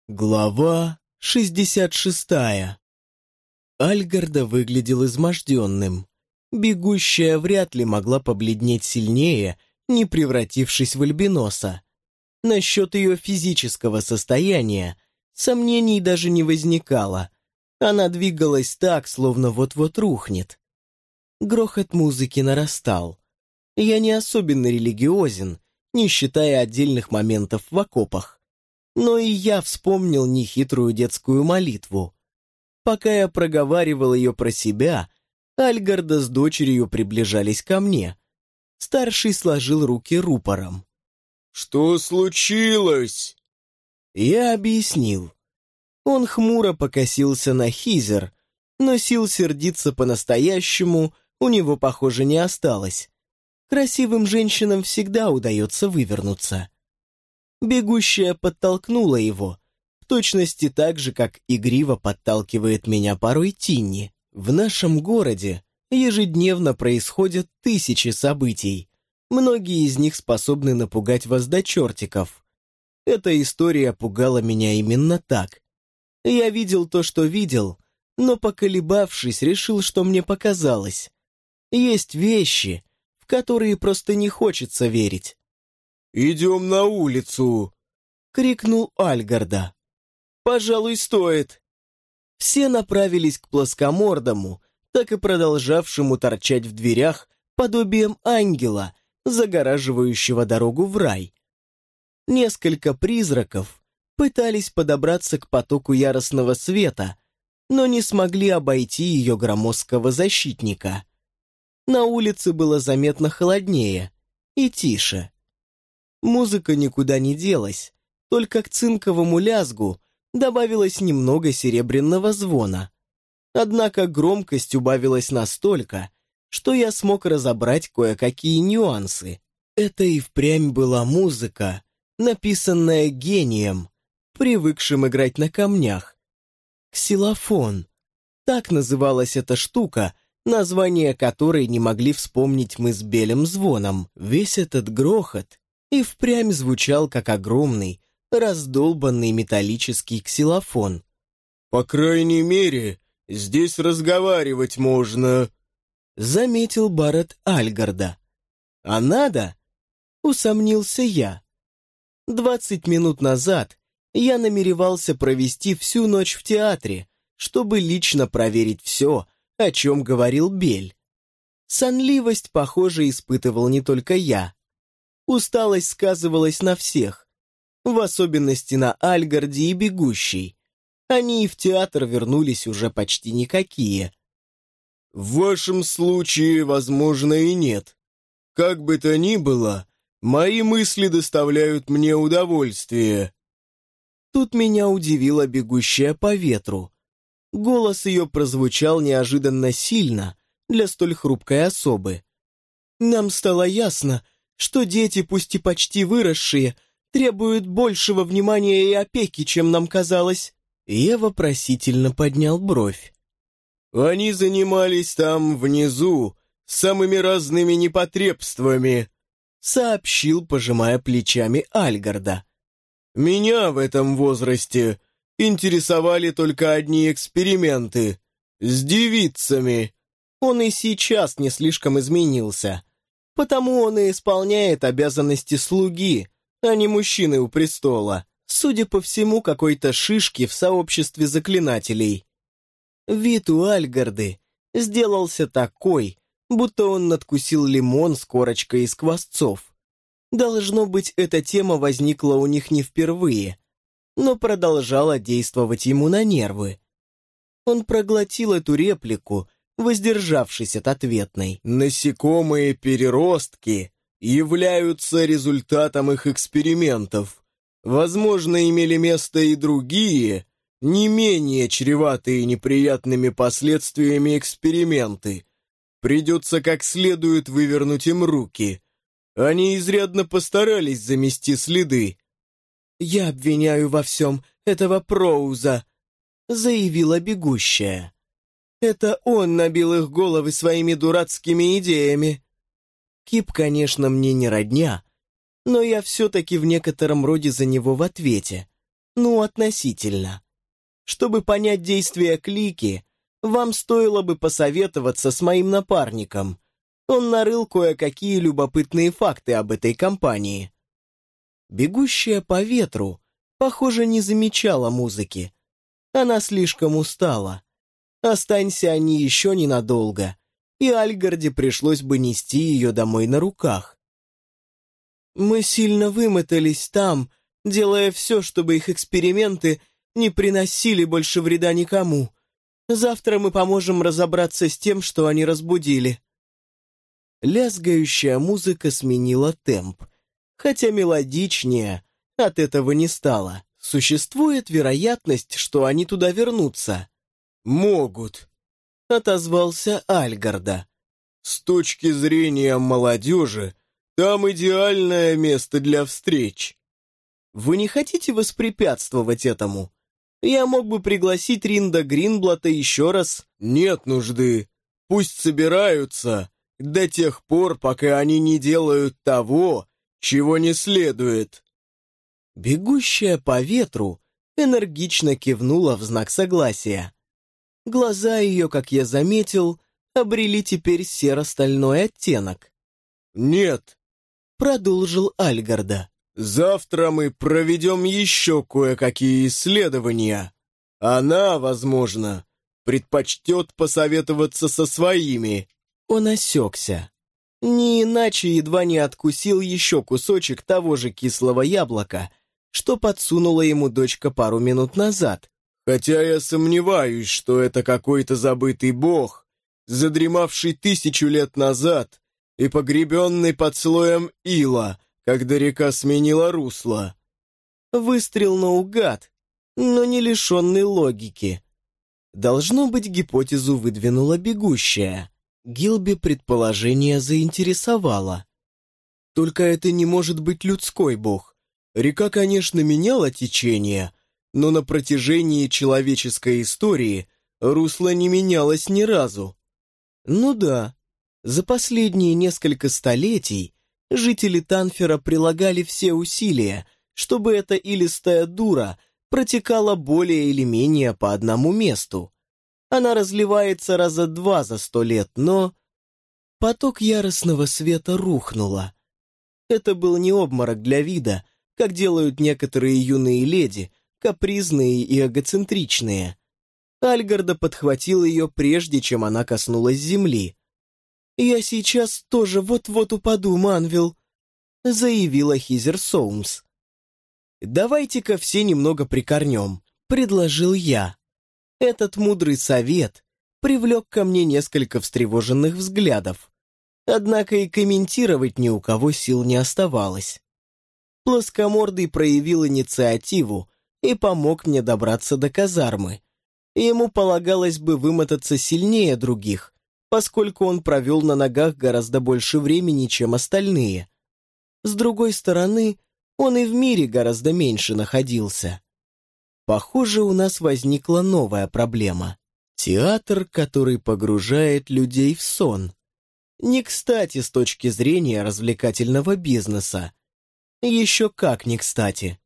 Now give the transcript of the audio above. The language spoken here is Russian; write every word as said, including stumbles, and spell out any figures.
Глава шестьдесят шестая. Альгарда выглядел изможденным. Бегущая вряд ли могла побледнеть сильнее, не превратившись в альбиноса. Насчет ее физического состояния сомнений даже не возникало. Она двигалась так, словно вот-вот рухнет. Грохот музыки нарастал. Я не особенно религиозен, не считая отдельных моментов в окопах. Но и я вспомнил нехитрую детскую молитву. Пока я проговаривал ее про себя, Альгарда с дочерью приближались ко мне. Старший сложил руки рупором. «Что случилось?» Я объяснил. Он хмуро покосился на Хизер, но сил сердиться по-настоящему у него, похоже, не осталось. Красивым женщинам всегда удается вывернуться. Бегущая подтолкнула его, в точности так же, как игриво подталкивает меня порой Тинни. В нашем городе ежедневно происходят тысячи событий. Многие из них способны напугать вас до чертиков. Эта история пугала меня именно так. Я видел то, что видел, но, поколебавшись, решил, что мне показалось. Есть вещи, в которые просто не хочется верить. «Идем на улицу!» — крикнул Альгарда. «Пожалуй, стоит». Все направились к плоскомордому, так и продолжавшему торчать в дверях подобием ангела, загораживающего дорогу в рай. Несколько призраков пытались подобраться к потоку яростного света, но не смогли обойти ее громоздкого защитника. На улице было заметно холоднее и тише. Музыка никуда не делась, только к цинковому лязгу добавилось немного серебряного звона. Однако громкость убавилась настолько, что я смог разобрать кое-какие нюансы. Это и впрямь была музыка, написанная гением, привыкшим играть на камнях. Ксилофон. Так называлась эта штука, название которой не могли вспомнить мы с Белым Звоном. Весь этот грохот и впрямь звучал, как огромный, раздолбанный металлический ксилофон. «По крайней мере, здесь разговаривать можно», — заметил Барретт Альгарда. «А надо?» — усомнился я. Двадцать минут назад я намеревался провести всю ночь в театре, чтобы лично проверить все, о чем говорил Бель. Сонливость, похоже, испытывал не только я. Усталость сказывалась на всех, в особенности на Альгарде и Бегущей. Они и в театр вернулись уже почти никакие. «В вашем случае, возможно, и нет. Как бы то ни было, мои мысли доставляют мне удовольствие». Тут меня удивила Бегущая по ветру. Голос ее прозвучал неожиданно сильно для столь хрупкой особы. «Нам стало ясно, что дети, пусть и почти выросшие, требуют большего внимания и опеки, чем нам казалось». Я вопросительно поднял бровь. «Они занимались там, внизу, самыми разными непотребствами», сообщил, пожимая плечами Альгарда. «Меня в этом возрасте интересовали только одни эксперименты с девицами». Он и сейчас не слишком изменился. Потому он и исполняет обязанности слуги, а не мужчины у престола. Судя по всему, какой-то шишки в сообществе заклинателей. Вид у Альгарды сделался такой, будто он надкусил лимон с корочкой из квасцов. Должно быть, эта тема возникла у них не впервые, но продолжала действовать ему на нервы. Он проглотил эту реплику, воздержавшись от ответной. «Насекомые-переростки являются результатом их экспериментов. Возможно, имели место и другие, не менее чреватые неприятными последствиями эксперименты. Придется как следует вывернуть им руки. Они изрядно постарались замести следы». «Я обвиняю во всем этого Проуза», — заявила Бегущая. «Это он набил их головы своими дурацкими идеями». Кип, конечно, мне не родня, но я все-таки в некотором роде за него в ответе. Ну, относительно. Чтобы понять действия клики, вам стоило бы посоветоваться с моим напарником. Он нарыл кое-какие любопытные факты об этой компании. Бегущая по ветру, похоже, не замечала музыки. Она слишком устала. Останься они еще ненадолго, и Альгарде пришлось бы нести ее домой на руках. Мы сильно вымотались там, делая все, чтобы их эксперименты не приносили больше вреда никому. Завтра мы поможем разобраться с тем, что они разбудили. Лязгающая музыка сменила темп, хотя мелодичнее от этого не стало. Существует вероятность, что они туда вернутся. «Могут», — отозвался Альгарда. «С точки зрения молодежи, там идеальное место для встреч». «Вы не хотите воспрепятствовать этому? Я мог бы пригласить Ринда Гринблата еще раз». «Нет нужды. Пусть собираются до тех пор, пока они не делают того, чего не следует». Бегущая по ветру энергично кивнула в знак согласия. Глаза ее, как я заметил, обрели теперь серо-стальной оттенок. «Нет», — продолжил Альгарда. «Завтра мы проведем еще кое-какие исследования. Она, возможно, предпочтет посоветоваться со своими». Он осекся. Не иначе едва не откусил еще кусочек того же кислого яблока, что подсунула ему дочка пару минут назад. «Хотя я сомневаюсь, что это какой-то забытый бог, задремавший тысячу лет назад и погребенный под слоем ила, когда река сменила русло». Выстрел наугад, но не лишенный логики. Должно быть, гипотезу выдвинула бегущая. Гилби предположение заинтересовало. «Только это не может быть людской бог. Река, конечно, меняла течение, но на протяжении человеческой истории русло не менялось ни разу». Ну да, за последние несколько столетий жители Танфера прилагали все усилия, чтобы эта илистая дура протекала более или менее по одному месту. Она разливается раза два за сто лет, но... Поток яростного света рухнула. Это был не обморок для вида, как делают некоторые юные леди, капризные и эгоцентричные. Альгарда подхватил ее, прежде чем она коснулась земли. «Я сейчас тоже вот-вот упаду, Манвилл», — заявила Хизер Соумс. «Давайте-ка все немного прикорнем», — предложил я. Этот мудрый совет привлек ко мне несколько встревоженных взглядов. Однако и комментировать ни у кого сил не оставалось. Плоскомордый проявил инициативу и помог мне добраться до казармы. Ему полагалось бы вымотаться сильнее других, поскольку он провел на ногах гораздо больше времени, чем остальные. С другой стороны, он и в мире гораздо меньше находился. Похоже, у нас возникла новая проблема. Театр, который погружает людей в сон. Не кстати с точки зрения развлекательного бизнеса. Еще как не кстати.